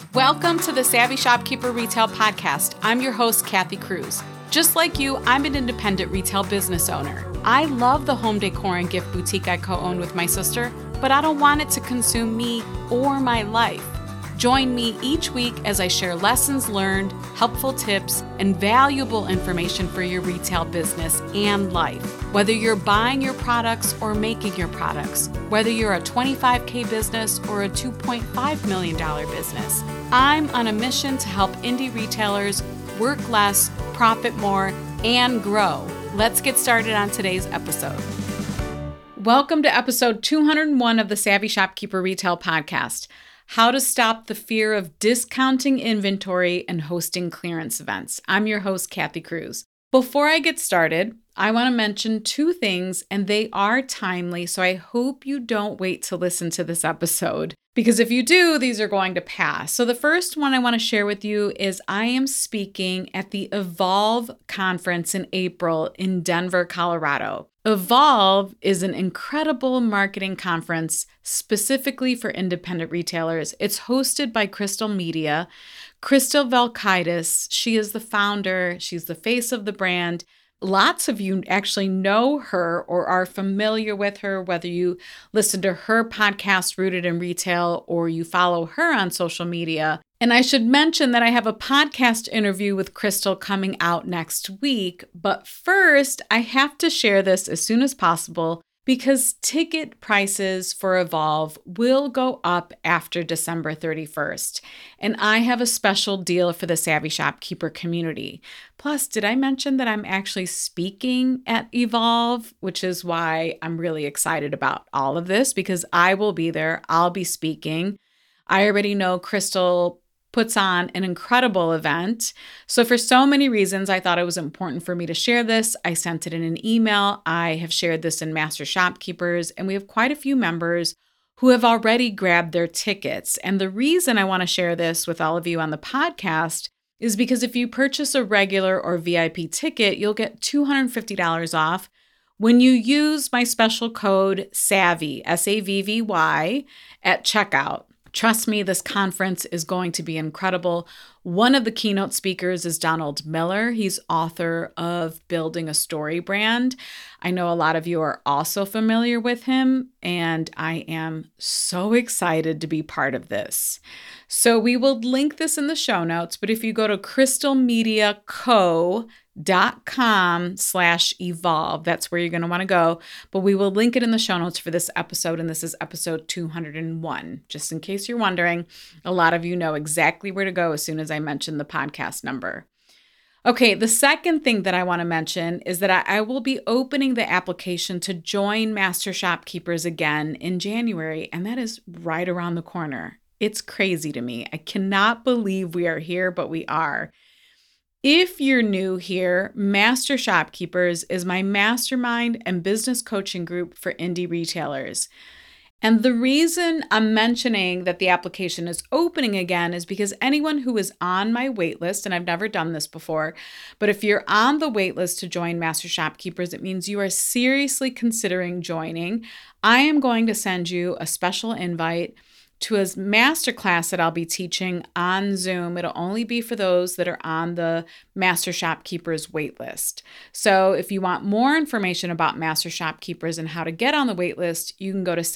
Welcome to the Savvy Shopkeeper Retail Podcast. I'm your host, Kathy Cruz. Just like you, I'm an independent retail business owner. I love the home decor and gift boutique I co-own with my sister, but I don't want it to consume me or my life. Join me each week as I share lessons learned, helpful tips, and valuable information for your retail business and life. Whether you're buying your products or making your products, whether you're a $25K business or a $2.5 million business, I'm on a mission to help indie retailers work less, profit more, and grow. Let's get started on today's episode. Welcome to episode 201 of the Savvy Shopkeeper Retail Podcast. How to stop the fear of discounting inventory and hosting clearance events. I'm your host, Kathy Cruz. Before I get started, I want to mention two things, and they are timely, so I hope you don't wait to listen to this episode, because if you do, these are going to pass. So the first one I want to share with you is I am speaking at the Evolve conference in April in Denver, Colorado. Evolve is an incredible marketing conference specifically for independent retailers. It's hosted by Crystal Media. Crystal Valkaitis, she is the founder. She's the face of the brand. Lots of you actually know her or are familiar with her, whether you listen to her podcast, Rooted in Retail, or you follow her on social media. And I should mention that I have a podcast interview with Crystal coming out next week. But first, I have to share this as soon as possible because ticket prices for Evolve will go up after December 31st. And I have a special deal for the Savvy Shopkeeper community. Plus, did I mention that I'm actually speaking at Evolve, which is why I'm really excited about all of this because I will be there. I'll be speaking. I already know Crystal puts on an incredible event. So for so many reasons, I thought it was important for me to share this. I sent it in an email. I have shared this in Master Shopkeepers, and we have quite a few members who have already grabbed their tickets. And the reason I want to share this with all of you on the podcast is because if you purchase a regular or VIP ticket, you'll get $250 off when you use my special code SAVVY, SAVVY, at checkout. Trust me, this conference is going to be incredible. One of the keynote speakers is Donald Miller. He's author of Building a Story Brand. I know a lot of you are also familiar with him, and I am so excited to be part of this. So we will link this in the show notes, but if you go to crystalmediaco.com/evolve, that's where you're going to want to go. But we will link it in the show notes for this episode, and this is episode 201. Just in case you're wondering, a lot of you know exactly where to go as soon as I mention the podcast number. Okay, the second thing that I want to mention is that I will be opening the application to join Master Shopkeepers again in January, and that is right around the corner. It's crazy to me. I cannot believe we are here, but we are. If you're new here, Master Shopkeepers is my mastermind and business coaching group for indie retailers. And the reason I'm mentioning that the application is opening again is because anyone who is on my waitlist, and I've never done this before, but if you're on the waitlist to join Master Shopkeepers, it means you are seriously considering joining. I am going to send you a special invite to a masterclass that I'll be teaching on Zoom. It'll only be for those that are on the Master Shopkeepers waitlist. So if you want more information about Master Shopkeepers and how to get on the waitlist, you can go to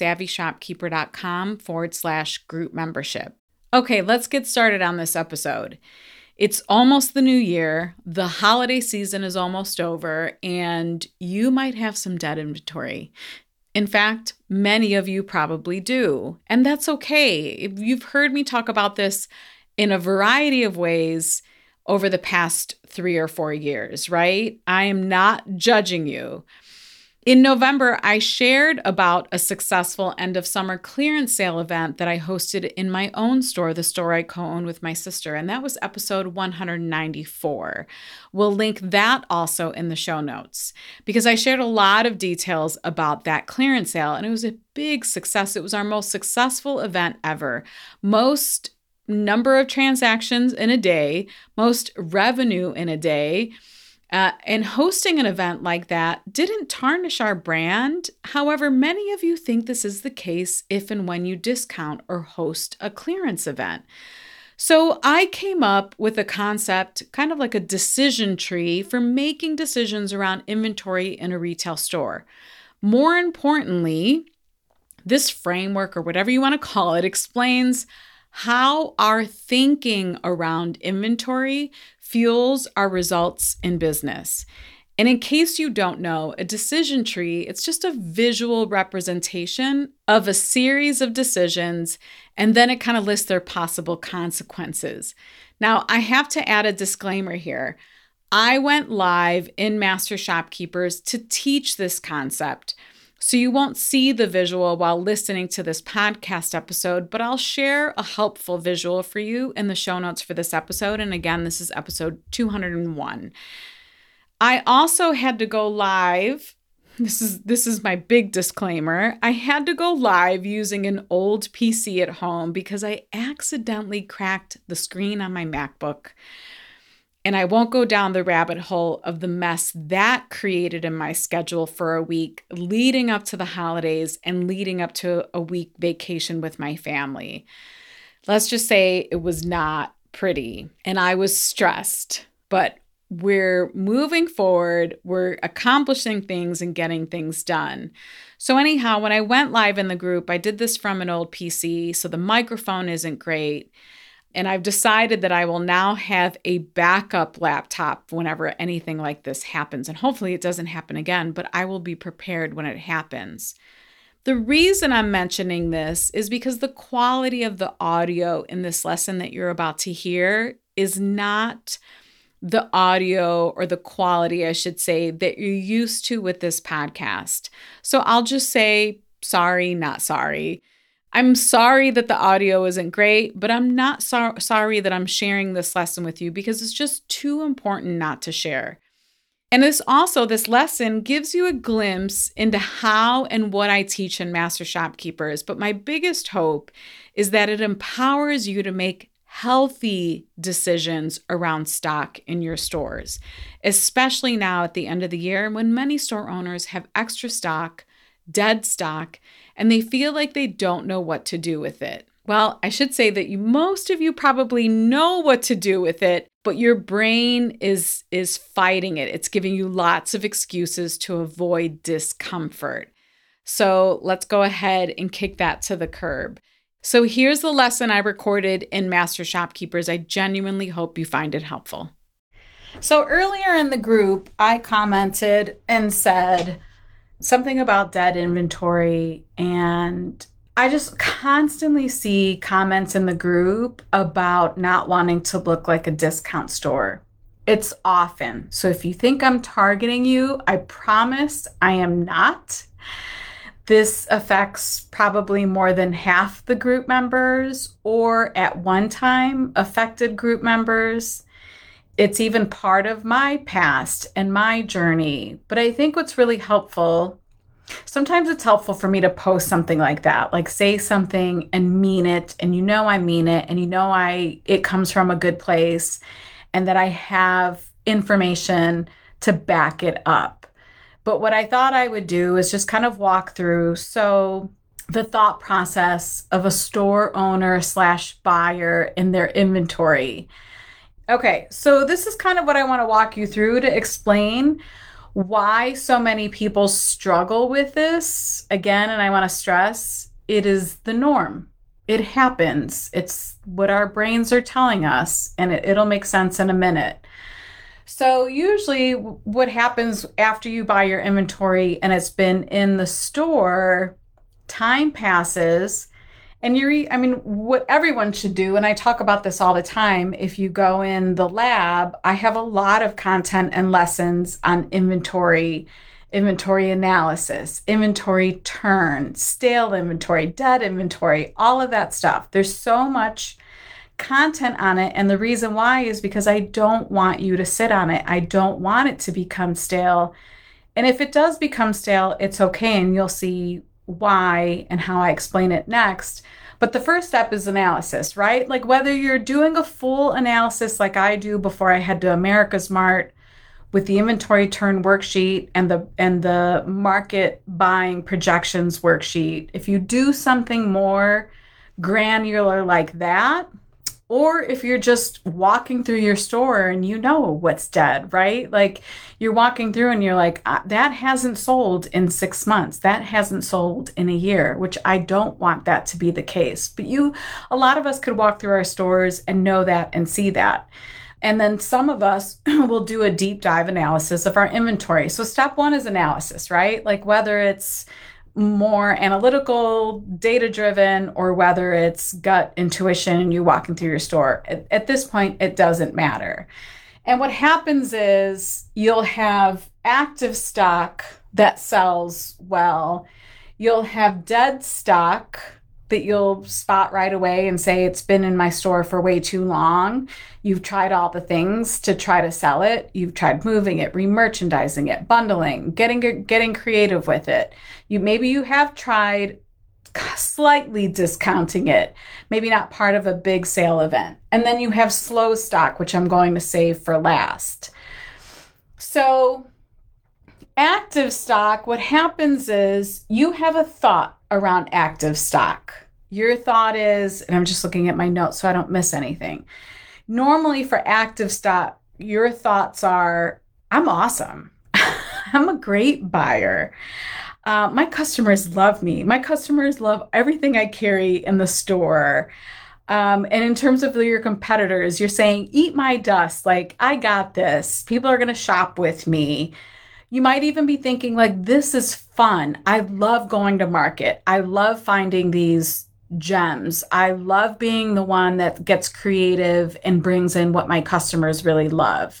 savvyshopkeeper.com/group membership. Okay, let's get started on this episode. It's almost the new year, the holiday season is almost over, and you might have some dead inventory. In fact, many of you probably do, and that's okay. You've heard me talk about this in a variety of ways over the past 3 or 4 years, right? I am not judging you. In November, I shared about a successful end of summer clearance sale event that I hosted in my own store, the store I co-own with my sister, and that was episode 194. We'll link that also in the show notes because I shared a lot of details about that clearance sale, and it was a big success. It was our most successful event ever. Most number of transactions in a day, most revenue in a day. And hosting an event like that didn't tarnish our brand. However, many of you think this is the case if and when you discount or host a clearance event. So I came up with a concept, kind of like a decision tree for making decisions around inventory in a retail store. More importantly, this framework, or whatever you want to call it, explains how our thinking around inventory fuels our results in business. And in case you don't know, a decision tree, it's just a visual representation of a series of decisions, and then it kind of lists their possible consequences. Now, I have to add a disclaimer here. I went live in Master Shopkeepers to teach this concept. So you won't see the visual while listening to this podcast episode, but I'll share a helpful visual for you in the show notes for this episode. And again, this is episode 201. I also had to go live. This is my big disclaimer. I had to go live using an old PC at home because I accidentally cracked the screen on my MacBook. And I won't go down the rabbit hole of the mess that created in my schedule for a week leading up to the holidays and leading up to a week vacation with my family. Let's just say it was not pretty and I was stressed, but we're moving forward, we're accomplishing things and getting things done. So anyhow, when I went live in the group, I did this from an old PC, so the microphone isn't great. And I've decided that I will now have a backup laptop whenever anything like this happens. And hopefully it doesn't happen again, but I will be prepared when it happens. The reason I'm mentioning this is because the quality of the audio in this lesson that you're about to hear is not the audio, or the quality, I should say, that you're used to with this podcast. So I'll just say sorry, not sorry. I'm sorry that the audio isn't great, but I'm not sorry that I'm sharing this lesson with you because it's just too important not to share. And this lesson gives you a glimpse into how and what I teach in Master Shopkeepers. But my biggest hope is that it empowers you to make healthy decisions around stock in your stores, especially now at the end of the year when many store owners have extra stock, dead stock, and they feel like they don't know what to do with it. Well, I should say that most of you probably know what to do with it, but your brain is fighting it. It's giving you lots of excuses to avoid discomfort. So let's go ahead and kick that to the curb. So here's the lesson I recorded in Master Shopkeepers. I genuinely hope you find it helpful. So earlier in the group, I commented and said something about dead inventory, and I just constantly see comments in the group about not wanting to look like a discount store. It's often. So if you think I'm targeting you, I promise I am not. This affects probably more than half the group members, or at one time affected group members. It's even part of my past and my journey. But I think what's really helpful, sometimes it's helpful for me to post something like that, like say something and mean it, and I mean it, and it comes from a good place, and that I have information to back it up. But what I thought I would do is just kind of walk through the thought process of a store owner / buyer in their inventory. Okay, so this is kind of what I want to walk you through to explain why so many people struggle with this. Again, and I want to stress, it is the norm. It happens. It's what our brains are telling us, and it'll make sense in a minute. So usually what happens after you buy your inventory and it's been in the store, time passes, and what everyone should do, and I talk about this all the time, if you go in the lab, I have a lot of content and lessons on inventory analysis, inventory turn, stale inventory, dead inventory, all of that stuff. There's so much content on it. And the reason why is because I don't want you to sit on it. I don't want it to become stale. And if it does become stale, it's okay. And you'll see why and how I explain it next. But the first step is analysis, right? Like whether you're doing a full analysis like I do before I head to America's Mart with the inventory turn worksheet and the market buying projections worksheet. If you do something more granular like that, Or if you're just walking through your store and you know what's dead, right? Like you're walking through and you're like, that hasn't sold in 6 months. That hasn't sold in a year, which I don't want that to be the case. But a lot of us could walk through our stores and know that and see that. And then some of us will do a deep dive analysis of our inventory. So step one is analysis, right? Like whether it's more analytical, data driven, or whether it's gut intuition and you walking through your store. At this point, it doesn't matter. And what happens is you'll have active stock that sells well. You'll have dead stock that you'll spot right away and say, it's been in my store for way too long. You've tried all the things to try to sell it. You've tried moving it, remerchandising it, bundling, getting creative with it. Maybe you have tried slightly discounting it, maybe not part of a big sale event. And then you have slow stock, which I'm going to save for last. So active stock, what happens is you have a thought around active stock. Your thought is, and I'm just looking at my notes so I don't miss anything. Normally for active stock, your thoughts are, I'm awesome. I'm a great buyer. My customers love me. My customers love everything I carry in the store. And in terms of your competitors, you're saying, eat my dust. Like, I got this. People are going to shop with me. You might even be thinking like, this is fun. I love going to market. I love finding these gems. I love being the one that gets creative and brings in what my customers really love.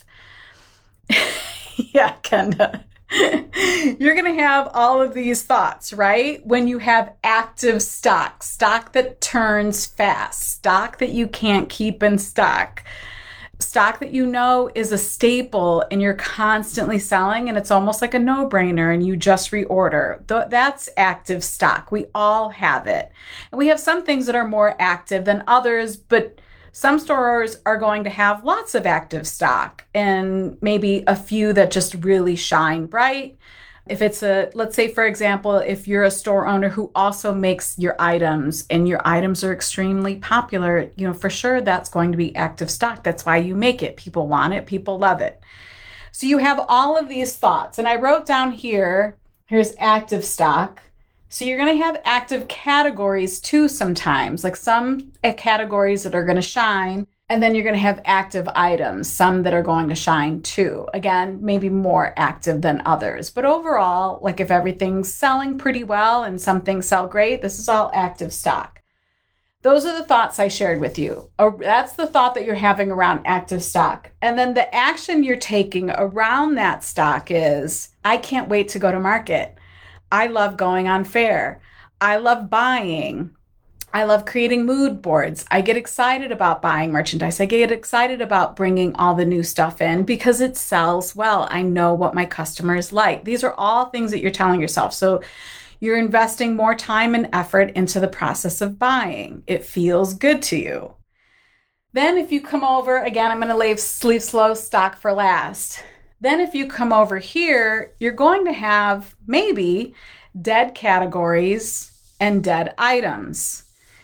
Yeah, Kenda. You're going to have all of these thoughts, right? When you have active stock that turns fast, stock that you can't keep in stock that you know is a staple and you're constantly selling and it's almost like a no-brainer and you just reorder. That's active stock. We all have it. And we have some things that are more active than others, but some stores are going to have lots of active stock and maybe a few that just really shine bright. If it's let's say, for example, if you're a store owner who also makes your items and your items are extremely popular, for sure that's going to be active stock. That's why you make it. People want it. People love it. So you have all of these thoughts. And I wrote down here's active stock. So you're going to have active categories too sometimes, like some categories that are going to shine. And then you're going to have active items, some that are going to shine too. Again, maybe more active than others. But overall, like if everything's selling pretty well and some things sell great, this is all active stock. Those are the thoughts I shared with you. That's the thought that you're having around active stock. And then the action you're taking around that stock is, I can't wait to go to market. I love going on fair. I love buying. I love creating mood boards. I get excited about buying merchandise. I get excited about bringing all the new stuff in because it sells well. I know what my customers like. These are all things that you're telling yourself. So you're investing more time and effort into the process of buying. It feels good to you. Then if you come over, again, I'm going to leave slow stock for last. Then if you come over here, you're going to have maybe dead categories and dead items.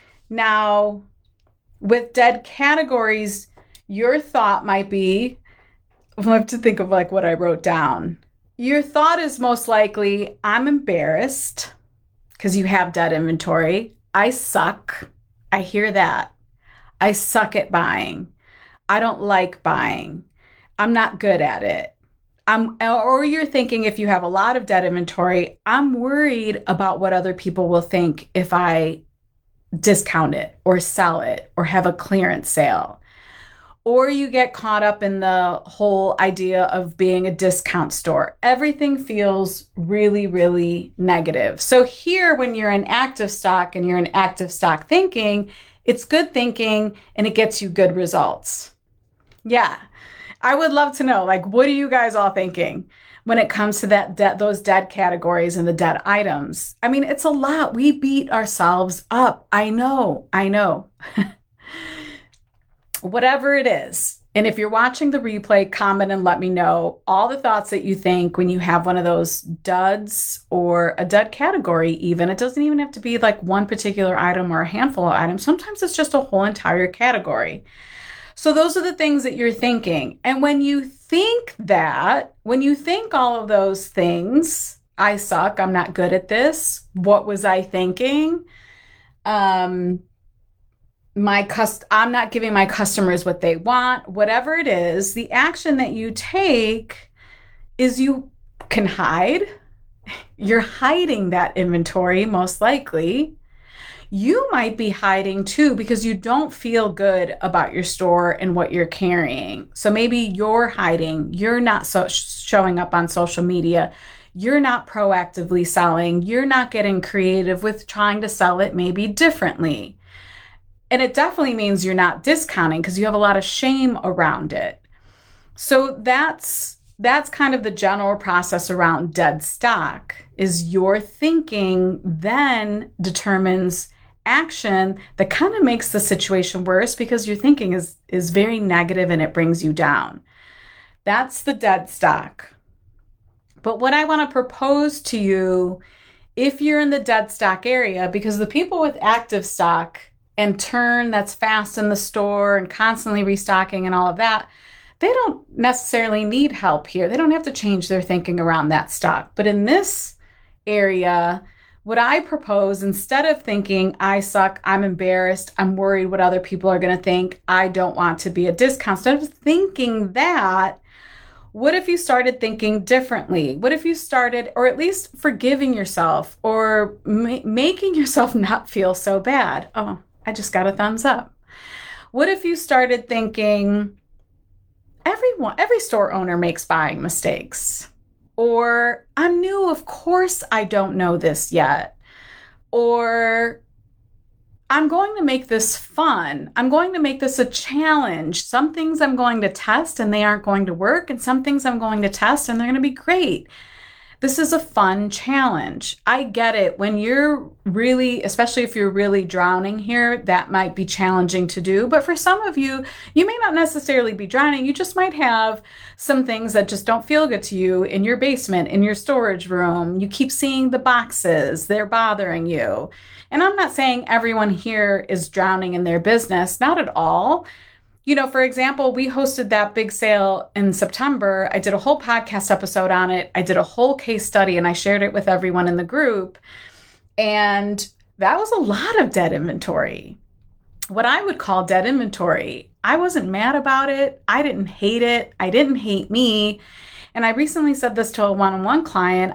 Now, with dead categories, your thought might be, I have to think of like what I wrote down. Your thought is most likely, I'm embarrassed because you have dead inventory. I suck. I hear that. I suck at buying. I don't like buying. I'm not good at it. Or you're thinking if you have a lot of dead inventory, I'm worried about what other people will think if I discount it or sell it or have a clearance sale. Or you get caught up in the whole idea of being a discount store. Everything feels really, really negative. So here, when you're in active stock and you're in active stock thinking, it's good thinking and it gets you good results. Yeah. I would love to know, like, what are you guys all thinking when it comes to those dead categories and the dead items? I mean, it's a lot. We beat ourselves up. I know. Whatever it is, And if you're watching the replay, comment and let me know all the thoughts that you think when you have one of those duds or a dud category, even. It doesn't even have to be like one particular item or a handful of items. Sometimes it's just a whole entire category. So those are the things that you're thinking. And when you think all of those things, I suck, I'm not good at this, what was I thinking? I'm not giving my customers what they want, whatever it is, the action that you take is you can hide. You're hiding that inventory, most likely. You might be hiding too because you don't feel good about your store and what you're carrying. So maybe you're hiding. You're not showing up on social media. You're not proactively selling. You're not getting creative with trying to sell it maybe differently. And it definitely means you're not discounting because you have a lot of shame around it. So that's kind of the general process around dead stock, is your thinking then determines action that kind of makes the situation worse because your thinking is very negative and it brings you down. That's the dead stock. But what I want to propose to you, if you're in the dead stock area, because the people with active stock and turn that's fast in the store and constantly restocking and all of that, they don't necessarily need help here. They don't have to change their thinking around that stock. But in this area, what I propose, instead of thinking, I suck, I'm embarrassed, I'm worried what other people are going to think, I don't want to be a discount, instead of thinking that, what if you started thinking differently? What if you started, or at least forgiving yourself or making yourself not feel so bad? Oh, I just got a thumbs up. What if you started thinking, every store owner makes buying mistakes? Or I'm new, of course I don't know this yet. Or I'm going to make this fun. I'm going to make this a challenge. Some things I'm going to test and they aren't going to work, and some things I'm going to test and they're going to be great. This is a fun challenge. I get it. When you're really, especially if you're really drowning here, that might be challenging to do. But for some of you, you may not necessarily be drowning. You just might have some things that just don't feel good to you in your basement, in your storage room. You keep seeing the boxes, they're bothering you. And I'm not saying everyone here is drowning in their business, not at all. You know, for example, we hosted that big sale in September. I did a whole podcast episode on it. I did a whole case study and I shared it with everyone in the group. And that was a lot of dead inventory. What I would call dead inventory. I wasn't mad about it. I didn't hate it. I didn't hate me. And I recently said this to a one-on-one client.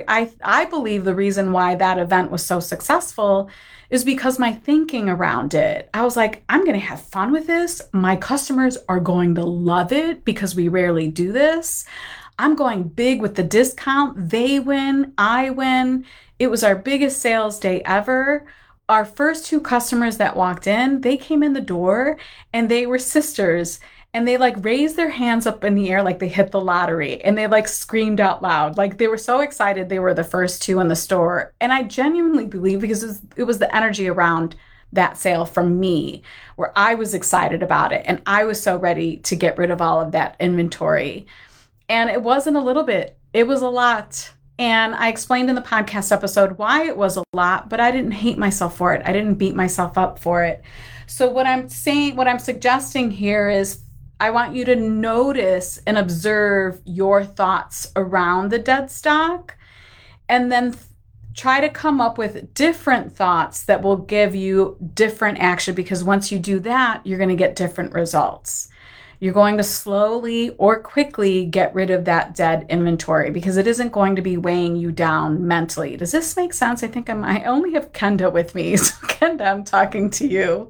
I believe the reason why that event was so successful is because my thinking around it. I was like, I'm going to have fun with this. My customers are going to love it because we rarely do this. I'm going big with the discount. They win, I win. It was our biggest sales day ever. Our first 2 customers that walked in, they came in the door and they were sisters. And they like raised their hands up in the air like they hit the lottery, and they like screamed out loud. Like they were so excited they were the first 2 in the store. And I genuinely believe, because it was the energy around that sale from me where I was excited about it and I was so ready to get rid of all of that inventory. And it wasn't a little bit, it was a lot. And I explained in the podcast episode why it was a lot, but I didn't hate myself for it. I didn't beat myself up for it. So what I'm suggesting here is, I want you to notice and observe your thoughts around the dead stock, and then try to come up with different thoughts that will give you different action, because once you do that, you're going to get different results. You're going to slowly or quickly get rid of that dead inventory because it isn't going to be weighing you down mentally. Does this make sense? I think I only have Kenda with me. So Kenda, I'm talking to you.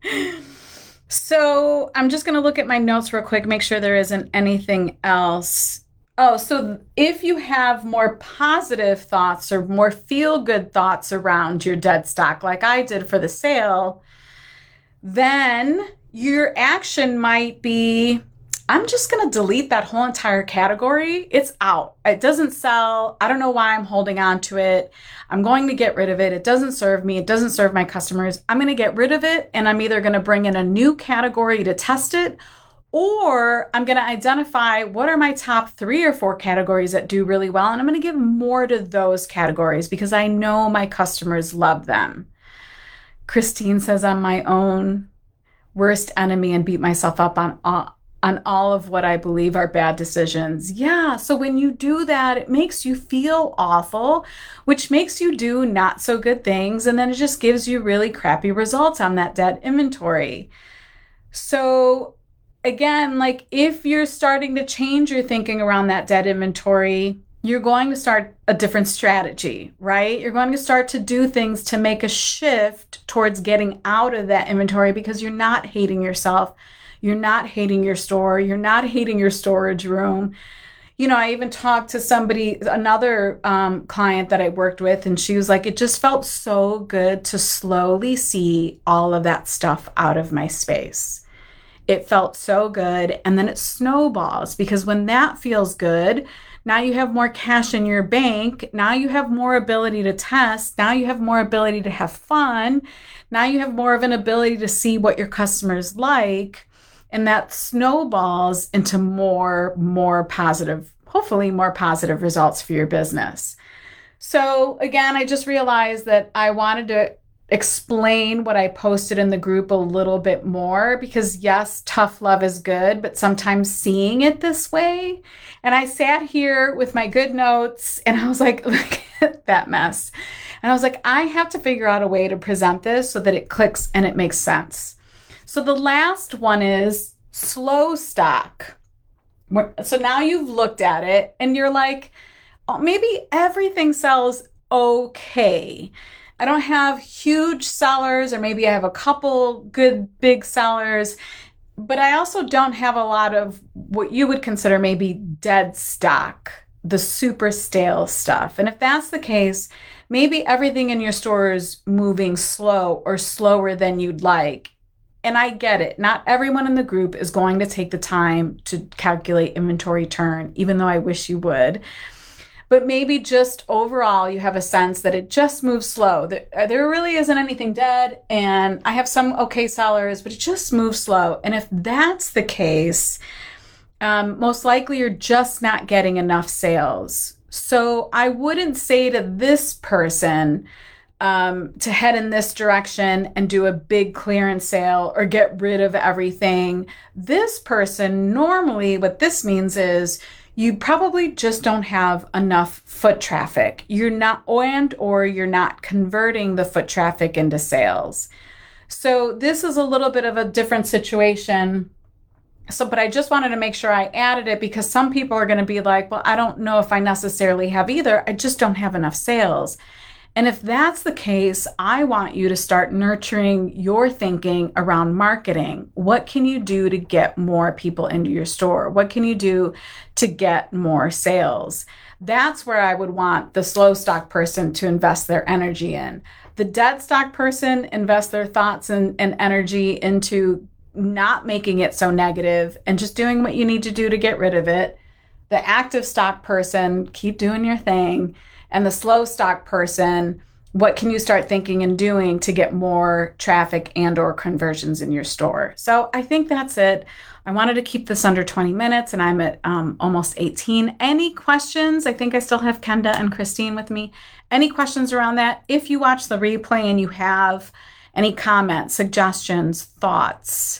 So I'm just going to look at my notes real quick, make sure there isn't anything else. Oh, so if you have more positive thoughts or more feel-good thoughts around your dead stock, like I did for the sale, then your action might be, I'm just going to delete that whole entire category. It's out. It doesn't sell. I don't know why I'm holding on to it. I'm going to get rid of it. It doesn't serve me. It doesn't serve my customers. I'm going to get rid of it. And I'm either going to bring in a new category to test it, Or I'm going to identify what are my top 3 or 4 categories that do really well. And I'm going to give more to those categories because I know my customers love them. Christine says I'm my own worst enemy and beat myself up on all of what I believe are bad decisions. Yeah. So when you do that, it makes you feel awful, which makes you do not so good things. And then it just gives you really crappy results on that dead inventory. So again, like if you're starting to change your thinking around that dead inventory, you're going to start a different strategy, right? You're going to start to do things to make a shift towards getting out of that inventory because you're not hating yourself. You're not hating your store. You're not hating your storage room. You know, I even talked to somebody, another client that I worked with, and she was like, it just felt so good to slowly see all of that stuff out of my space. It felt so good. And then it snowballs because when that feels good, now you have more cash in your bank. Now you have more ability to test. Now you have more ability to have fun. Now you have more of an ability to see what your customers like. And that snowballs into more positive, hopefully more positive results for your business. So again, I just realized that I wanted to explain what I posted in the group a little bit more because yes, tough love is good, but sometimes seeing it this way. And I sat here with my good notes and I was like, look at that mess. And I was like, I have to figure out a way to present this so that it clicks and it makes sense. So the last one is slow stock. So now you've looked at it and you're like, oh, maybe everything sells okay. I don't have huge sellers, or maybe I have a couple good big sellers, but I also don't have a lot of what you would consider maybe dead stock, the super stale stuff. And if that's the case, maybe everything in your store is moving slow or slower than you'd like. And I get it. Not everyone in the group is going to take the time to calculate inventory turn, even though I wish you would. But maybe just overall, you have a sense that it just moves slow. There really isn't anything dead. And I have some okay sellers, but it just moves slow. And if that's the case, most likely you're just not getting enough sales. So I wouldn't say to this person to head in this direction and do a big clearance sale or get rid of everything. This person, normally what this means is you probably just don't have enough foot traffic. You're not, or you're not converting the foot traffic into sales. So this is a little bit of a different situation. So, but I just wanted to make sure I added it because some people are going to be like, well, I don't know if I necessarily have either. I just don't have enough sales. And if that's the case, I want you to start nurturing your thinking around marketing. What can you do to get more people into your store? What can you do to get more sales? That's where I would want the slow stock person to invest their energy in. The dead stock person invest their thoughts and energy into not making it so negative and just doing what you need to do to get rid of it. The active stock person, keep doing your thing. And the slow stock person, what can you start thinking and doing to get more traffic and or conversions in your store? So I think that's it. I wanted to keep this under 20 minutes and I'm at almost 18. Any questions? I think I still have Kenda and Christine with me. Any questions around that? If you watch the replay and you have any comments, suggestions, thoughts,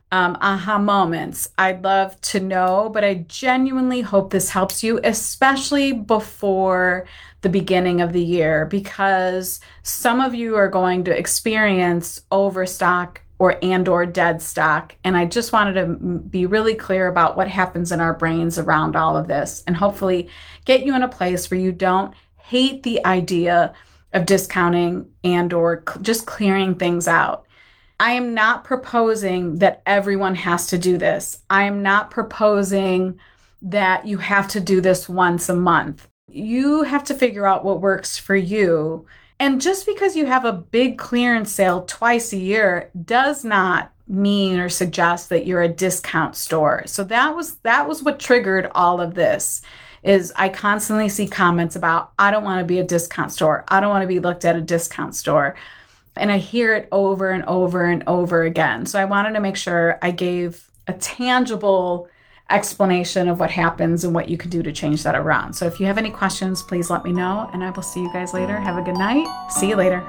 aha moments, I'd love to know, but I genuinely hope this helps you, especially before the beginning of the year, because some of you are going to experience overstock or dead stock. And I just wanted to be really clear about what happens in our brains around all of this and hopefully get you in a place where you don't hate the idea of discounting and or just clearing things out. I am not proposing that everyone has to do this. I am not proposing that you have to do this once a month. You have to figure out what works for you. And just because you have a big clearance sale twice a year does not mean or suggest that you're a discount store. So that was what triggered all of this. Is I constantly see comments about, I don't want to be a discount store. I don't want to be looked at a discount store. And I hear it over and over and over again. So I wanted to make sure I gave a tangible explanation of what happens and what you can do to change that around. So if you have any questions, please let me know, and I will see you guys later. Have a good night. See you later.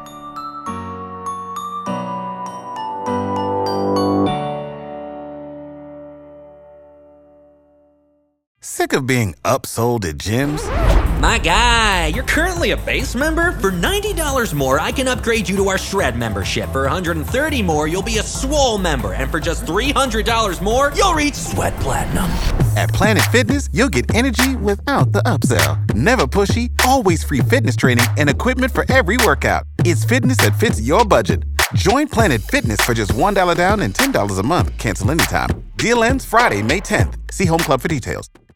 Sick of being upsold at gyms? My guy, you're currently a base member? For $90 more, I can upgrade you to our Shred membership. For $130 more, you'll be a Swole member. And for just $300 more, you'll reach Sweat Platinum. At Planet Fitness, you'll get energy without the upsell. Never pushy, always free fitness training and equipment for every workout. It's fitness that fits your budget. Join Planet Fitness for just $1 down and $10 a month. Cancel anytime. Deal ends Friday, May 10th. See Home Club for details.